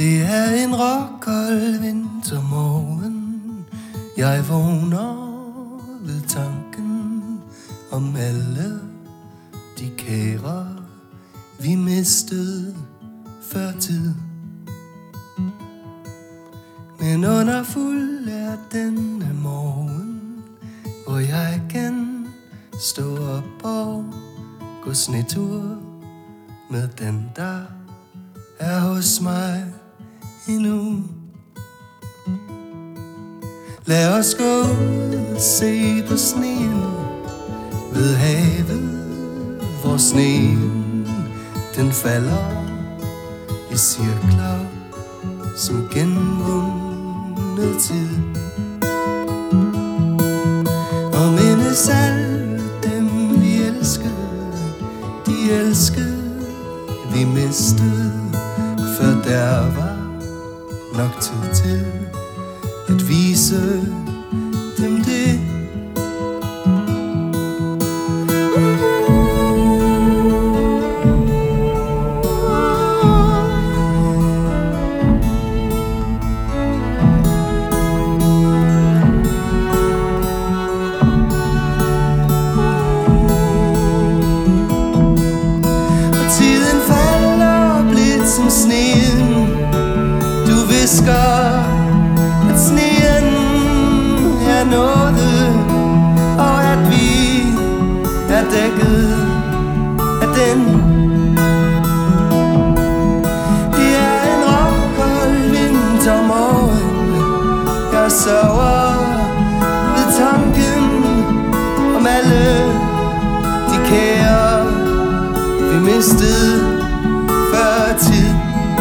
Det er en råkold vintermorgen. Jeg vågner ved tanken om alle de kære, vi mistede før tid. Men under fuld er denne morgen, hvor jeg kan stå op og gå snetur med den, der er hos mig endnu. Lad os gå ud og se på sneen ved havet, hvor sneen den falder i cirkler som genvundet tid. Og mindes alle dem vi elskede, de elskede vi mistede, før der var nok tid til at vise dem det. Og tiden falder blidt som sneen. Du visker at sneen er nået, og at vi er dækket af den. Det er en råkold vintermorgen. Jeg sørger ved tanken om alle de kære, vi mistede før tid.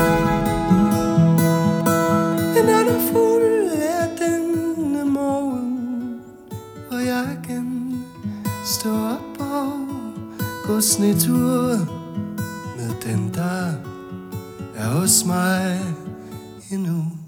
Men under fuld er denne morgen, hvor jeg kan stå op og gå snetur med den, der er hos mig endnu.